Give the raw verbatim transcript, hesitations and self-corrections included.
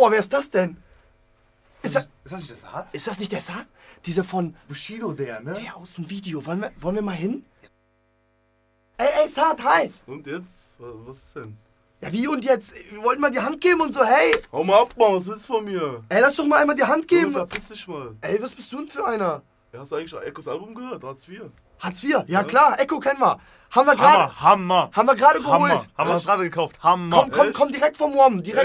Oh, wer ist das denn? Ist das, Ist das nicht der Saad? ist das nicht der Saad? Diese von... Bushido, der, ne? Der aus dem Video. Wollen wir, wollen wir mal hin? Ey, ey, Saad, hi! Und jetzt? Was ist denn? Ja, wie und jetzt? Wir wollten mal die Hand geben und so, hey! Hau mal ab, Mann, was willst du von mir? Ey, lass doch mal einmal die Hand Junge, geben! verpiss dich mal. Ey, was bist du denn für einer? Ja, hast du eigentlich Echos Album gehört? Hartz vier. Hartz vier? Ja, klar, Echo kennen wir. Haben wir gerade Hammer, Hammer. haben wir gerade geholt. Hammer. Haben wir uns gerade gekauft. Hammer. Komm, komm, Echt? komm direkt vom Wom. Direkt